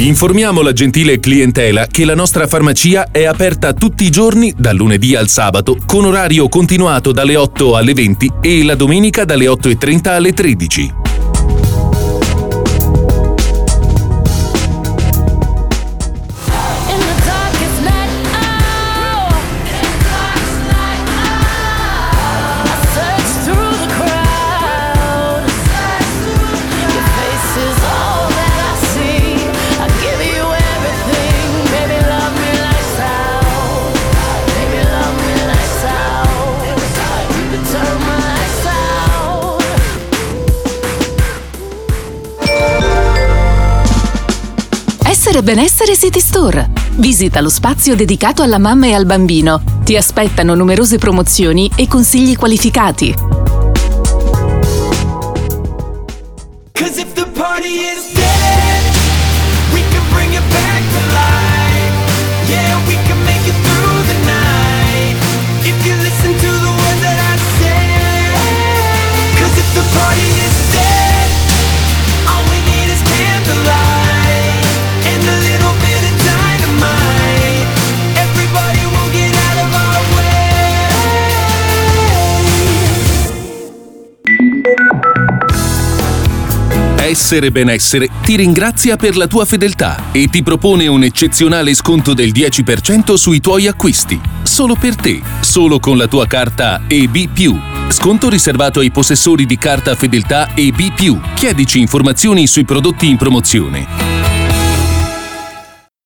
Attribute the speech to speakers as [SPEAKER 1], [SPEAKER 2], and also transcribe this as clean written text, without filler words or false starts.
[SPEAKER 1] Informiamo la gentile clientela che la nostra farmacia è aperta tutti i giorni dal lunedì al sabato con orario continuato dalle 8 alle 20 e la domenica dalle 8:30 alle 13.
[SPEAKER 2] Essere Benessere City Store. Visita lo spazio dedicato alla mamma e al bambino. Ti aspettano numerose promozioni e consigli qualificati.
[SPEAKER 1] Essere Benessere ti ringrazia per la tua fedeltà e ti propone un eccezionale sconto del 10% sui tuoi acquisti. Solo per te, solo con la tua carta EB+. Sconto riservato ai possessori di carta fedeltà EB+. Chiedici informazioni sui prodotti in promozione.